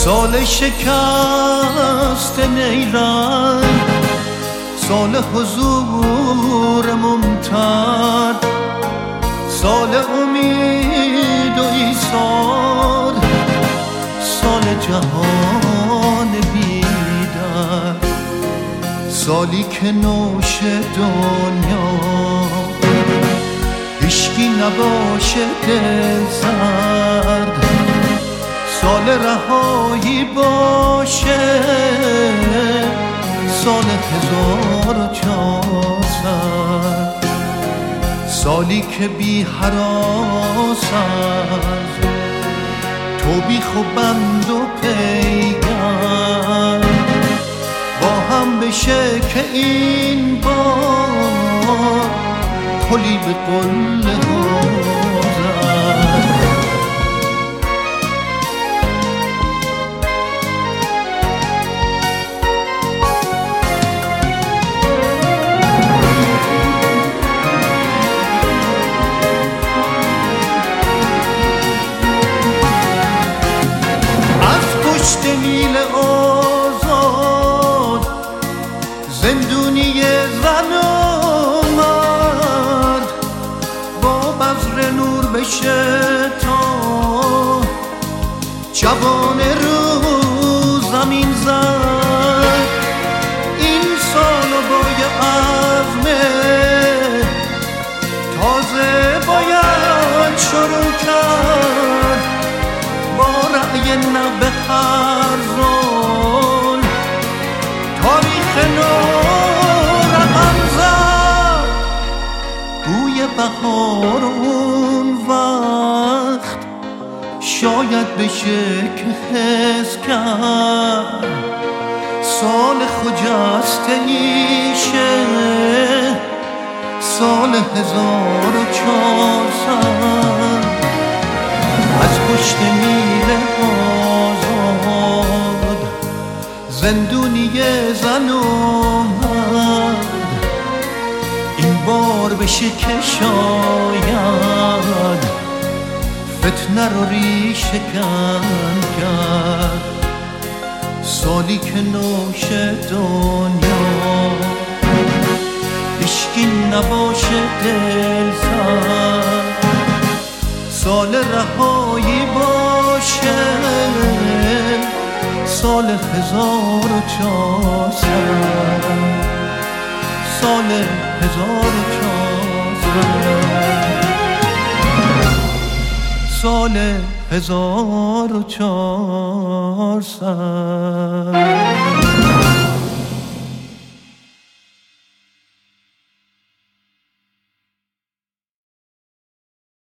سال شکست نیرنگ، سال حضور ممتد، سال امید و ایثار، سال جهان بی‌درد، سالی که نوش دنیا هیچکی نباشه دل زرد، سال رهایی باشه، سال 1400، سالی که بی هراس است، تو بی خوبند و پیگرد، با هم بشه که این بار پلی به قله ها زد. پشت نیل آزاد زندونی زن و مرد، با بذر نور بشه تا جوان رو زمین زد. این سال بای عزم تازه باید شروع کرد، با رأی نب خرزان تاریخ نو رقم زد. بوی بهار اون وقت شاید بشه که حس کرد، سال خجسته ایشه، سال 1400، از پشت نیل آزاد زندونی زن و مرد، این بار بشه که شاید فتنه رو ریشه کن کرد، سالی که نوش دنیا هیچکی نباشه دل زد، سال رهایی باشه، سال 1400، سال 1400، سال 1400.